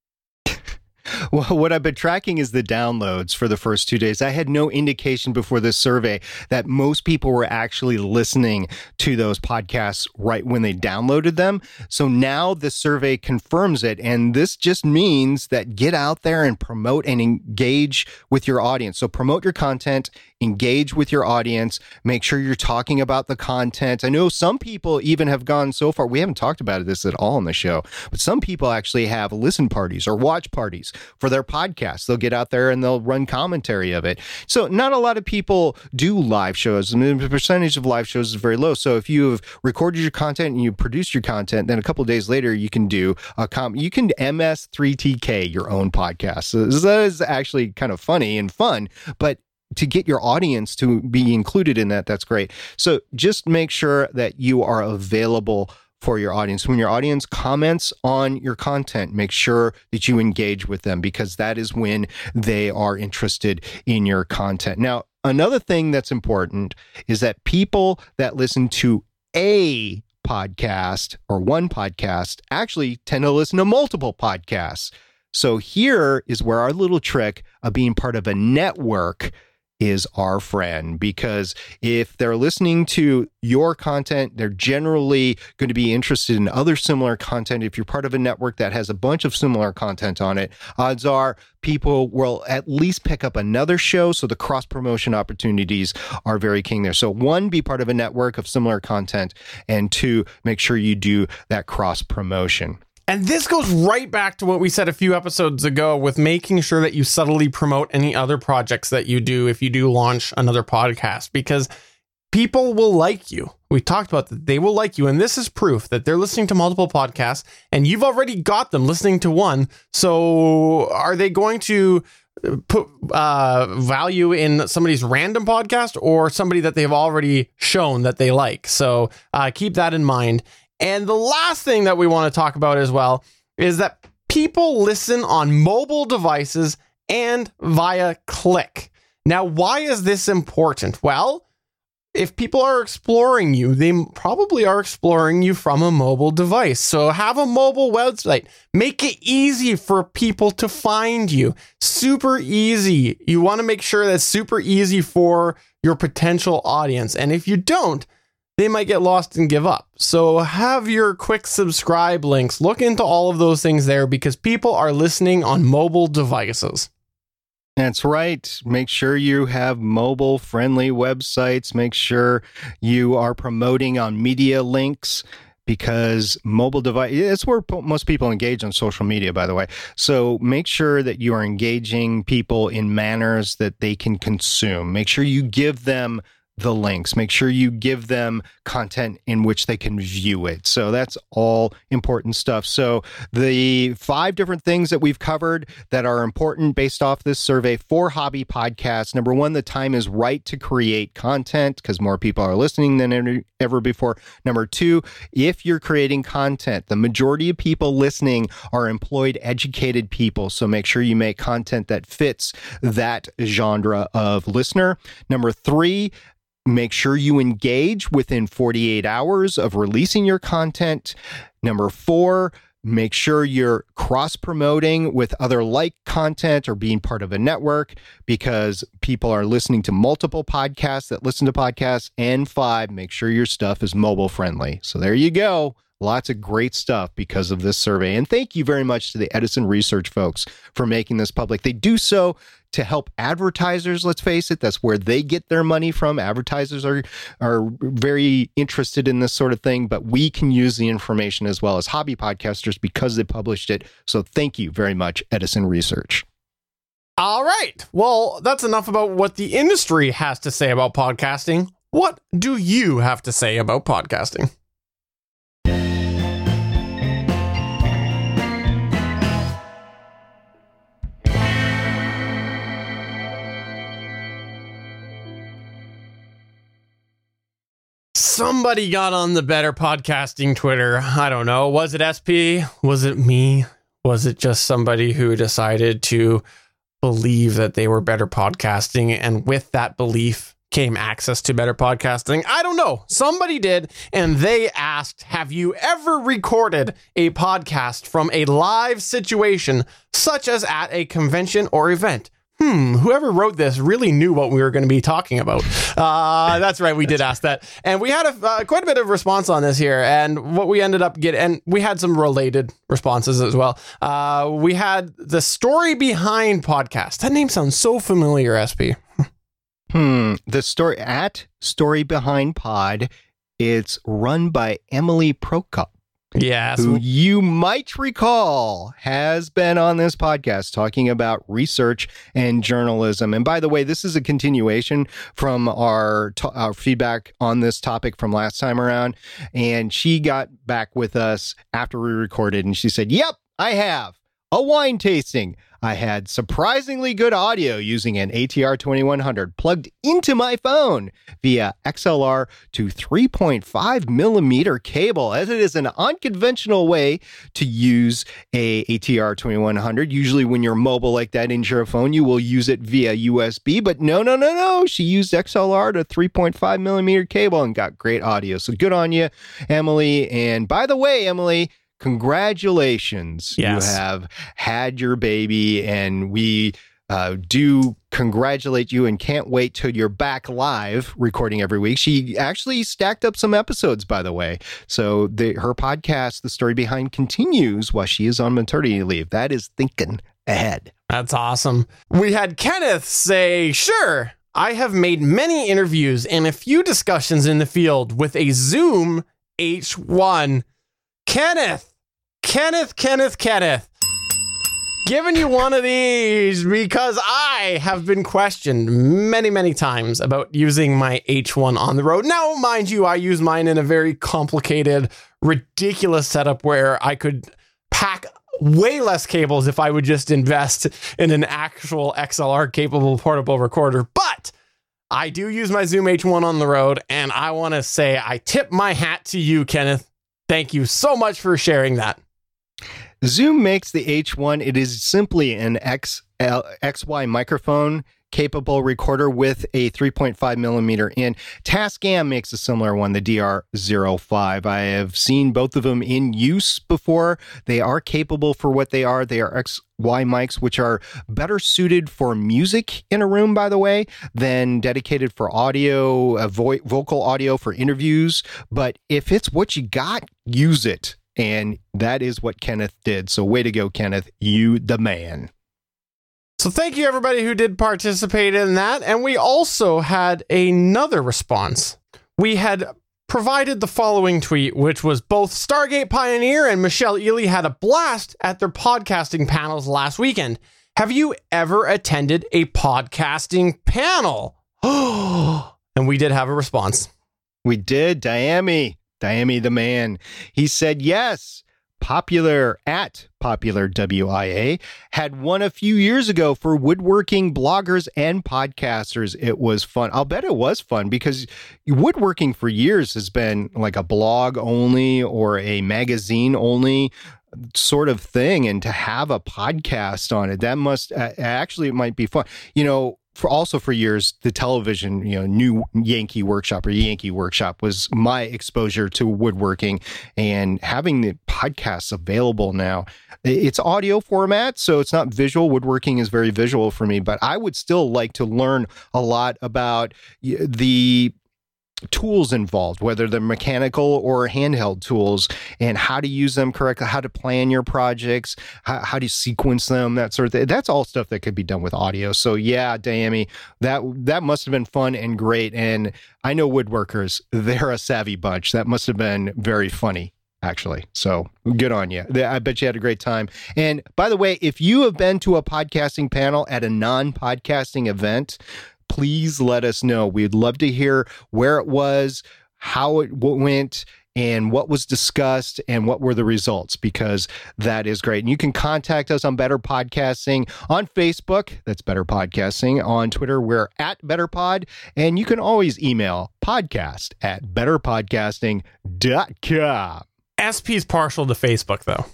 Well, what I've been tracking is the downloads for the first two days. I had no indication before this survey that most people were actually listening to those podcasts right when they downloaded them. So now the survey confirms it. And this just means that get out there and promote and engage with your audience. So promote your content, engage with your audience, make sure you're talking about the content. I know some people even have gone so far. We haven't talked about this at all on the show, but some people actually have listen parties or watch parties for their podcasts. They'll get out there and they'll run commentary of it. So not a lot of people do live shows. I mean, the percentage of live shows is very low. So if you have recorded your content and you produce your content, then a couple of days later, you can do a com, you can M S three T K your own podcast. So that is actually kind of funny and fun, but to get your audience to be included in that, that's great. So just make sure that you are available for your audience. When your audience comments on your content, make sure that you engage with them because that is when they are interested in your content. Now, another thing that's important is that people that listen to a podcast or one podcast actually tend to listen to multiple podcasts. So here is where our little trick of being part of a network is our friend, because if they're listening to your content, they're generally going to be interested in other similar content. If you're part of a network that has a bunch of similar content on it, odds are people will at least pick up another show. So the cross promotion opportunities are very keen there. So one, be part of a network of similar content, and two, make sure you do that cross promotion. And this goes right back to what we said a few episodes ago with making sure that you subtly promote any other projects that you do if you do launch another podcast, because people will like you. We talked about that. They will like you. And this is proof that they're listening to multiple podcasts and you've already got them listening to one. So are they going to put uh, value in somebody's random podcast or somebody that they've already shown that they like? So uh, keep that in mind. And the last thing that we want to talk about as well is that people listen on mobile devices and via click. Now, why is this important? Well, if people are exploring you, they probably are exploring you from a mobile device. So have a mobile website. Make it easy for people to find you. Super easy. You want to make sure that's super easy for your potential audience. And if you don't, they might get lost and give up. So have your quick subscribe links. Look into all of those things there because people are listening on mobile devices. That's right. Make sure you have mobile friendly websites. Make sure you are promoting on media links because mobile device, it's where most people engage on social media, by the way. So make sure that you are engaging people in manners that they can consume. Make sure you give them the links. Make sure you give them content in which they can view it. So that's all important stuff. So the five different things that we've covered that are important based off this survey for hobby podcasts. Number one, the time is right to create content because more people are listening than ever before. Number two, if you're creating content, the majority of people listening are employed, educated people. So make sure you make content that fits that genre of listener. Number three, make sure you engage within forty-eight hours of releasing your content. Number four, make sure you're cross-promoting with other like content or being part of a network because people are listening to multiple podcasts that listen to podcasts. And five, make sure your stuff is mobile friendly. So there you go. Lots of great stuff because of this survey. And thank you very much to the Edison Research folks for making this public. They do so to help advertisers, let's face it. That's where they get their money from. Advertisers are, are very interested in this sort of thing, but we can use the information as well as hobby podcasters because they published it. So thank you very much, Edison Research. All right. Well, that's enough about what the industry has to say about podcasting. What do you have to say about podcasting? Somebody got on the Better Podcasting Twitter. I don't know. Was it S P? Was it me? Was it just somebody who decided to believe that they were better podcasting? And with that belief came access to better podcasting? I don't know. Somebody did. And they asked, have you ever recorded a podcast from a live situation, such as at a convention or event? Hmm, whoever wrote this really knew what we were going to be talking about. Uh, that's right, we did ask that. And we had a, uh, quite a bit of response on this here. And what we ended up getting, and we had some related responses as well. Uh, we had the Story Behind podcast. That name sounds so familiar, S P. Hmm, the story at Story Behind Pod, it's run by Emily Prokop. Yes. Who you might recall has been on this podcast talking about research and journalism. And by the way, this is a continuation from our, to- our feedback on this topic from last time around. And she got back with us after we recorded and she said, yep, I have a wine tasting. I had surprisingly good audio using an A T R twenty-one hundred plugged into my phone via X L R to three point five millimeter cable, as it is an unconventional way to use a A T R twenty-one hundred. Usually when you're mobile like that into your phone, you will use it via U S B, but no, no, no, no. She used X L R to three point five millimeter cable and got great audio. So good on you, Emily. And by the way, Emily, congratulations. Yes. You have had your baby, and we uh, do congratulate you and can't wait till you're back live recording every week. She actually stacked up some episodes, by the way. So the, her podcast, The Story Behind, continues while she is on maternity leave. That is thinking ahead. That's awesome. We had Kenneth say, sure, I have made many interviews and a few discussions in the field with a Zoom H one. Kenneth, Kenneth, Kenneth, Kenneth. Giving you one of these because I have been questioned many, many times about using my H one on the road. Now, mind you, I use mine in a very complicated, ridiculous setup where I could pack way less cables if I would just invest in an actual X L R-capable portable recorder. But I do use my Zoom H one on the road, and I want to say I tip my hat to you, Kenneth. Thank you so much for sharing that. Zoom makes the H one. It is simply an X L, X Y microphone capable recorder with a three point five millimeter in. Tascam makes a similar one, the D R zero five. I have seen both of them in use before. They are capable for what they are. They are X Y mics, which are better suited for music in a room, by the way, than dedicated for audio, uh, vo- vocal audio for interviews. But if it's what you got, use it. And that is what Kenneth did. So way to go, Kenneth. You the man. So thank you, everybody who did participate in that. And we also had another response. We had provided the following tweet, which was both Stargate Pioneer and Michelle Ely had a blast at their podcasting panels last weekend. Have you ever attended a podcasting panel? And we did have a response. We did. Diami. Diami the man. He said yes. Popular at Popular W I A had one a few years ago for woodworking bloggers and podcasters. It was fun. I'll bet it was fun because woodworking for years has been like a blog only or a magazine only sort of thing. And to have a podcast on it, that must uh, actually, it might be fun. You know, For also for years, the television, you know, New Yankee Workshop or Yankee Workshop was my exposure to woodworking, and having the podcasts available now. It's audio format, so it's not visual. Woodworking is very visual for me, but I would still like to learn a lot about the tools involved, whether they're mechanical or handheld tools, and how to use them correctly, how to plan your projects, how, how do you sequence them, that sort of thing. That's all stuff that could be done with audio. So yeah, Diami, that that must have been fun and great. And I know woodworkers, they're a savvy bunch. That must have been very funny, actually. So good on you. I bet you had a great time. And by the way, if you have been to a podcasting panel at a non-podcasting event, please let us know. We'd love to hear where it was, how it went, and what was discussed, and what were the results, because that is great. And you can contact us on Better Podcasting on Facebook. That's Better Podcasting. On Twitter, we're at BetterPod. And you can always email podcast at better podcasting dot com. S P's partial to Facebook, though.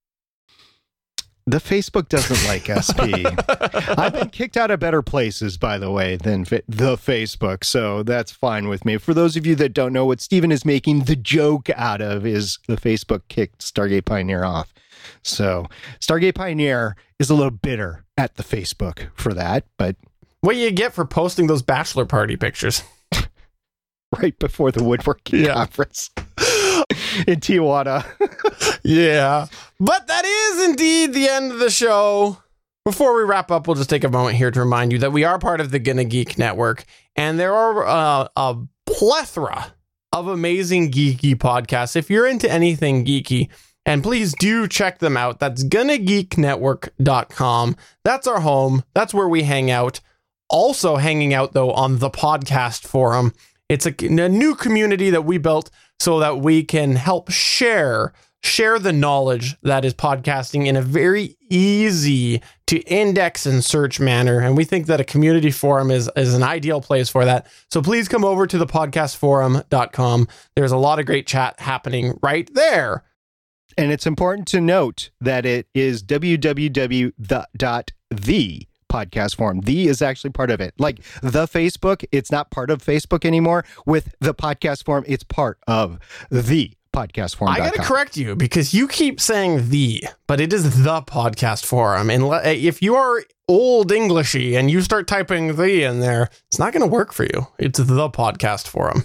The Facebook doesn't like S P. I've been kicked out of better places, by the way, than fi- the Facebook, so that's fine with me. For those of you that don't know, what Steven is making the joke out of is the Facebook kicked Stargate Pioneer off. So Stargate Pioneer is a little bitter at the Facebook for that, but... What you get for posting those bachelor party pictures. Right before the woodworking yeah. conference in Tijuana. Yeah. But that is indeed the end of the show. Before we wrap up, we'll just take a moment here to remind you that we are part of the Gonna Geek Network, and there are uh, a plethora of amazing geeky podcasts if you're into anything geeky. And please do check them out. That's gonna geek network dot com. That's our home. That's where we hang out. Also hanging out, though, on the podcast forum. It's a, a new community that we built so that we can help share share the knowledge that is podcasting in a very easy to index and search manner. And we think that a community forum is, is an ideal place for that. So please come over to the podcast forum dot com. There's a lot of great chat happening right there. And it's important to note that it is w w w dot the podcast forum. The is actually part of it. Like the Facebook, it's not part of Facebook anymore. With the podcast forum, it's part of the podcast forum. I got to correct you because you keep saying the, but it is the podcast forum. And if you are old Englishy and you start typing the in there, it's not going to work for you. It's the podcast forum.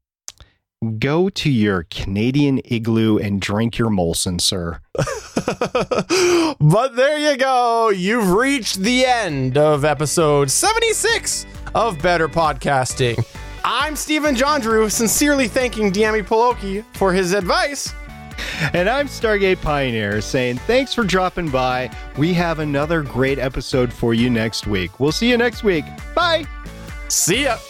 Go to your Canadian Igloo and drink your Molson, sir. But there you go. You've reached the end of episode seventy-six of Better Podcasting. I'm Stephen John Drew, sincerely thanking Diami Poloki for his advice. And I'm Stargate Pioneer saying thanks for dropping by. We have another great episode for you next week. We'll see you next week. Bye. See ya.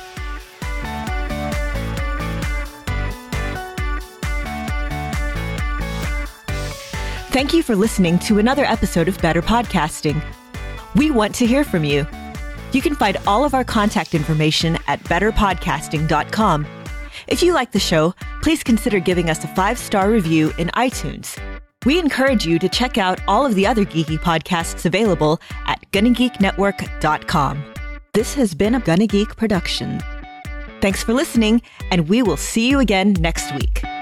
Thank you for listening to another episode of Better Podcasting. We want to hear from you. You can find all of our contact information at better podcasting dot com. If you like the show, please consider giving us a five-star review in iTunes. We encourage you to check out all of the other geeky podcasts available at gonna geek network dot com. This has been a Gonna Geek production. Thanks for listening, and we will see you again next week.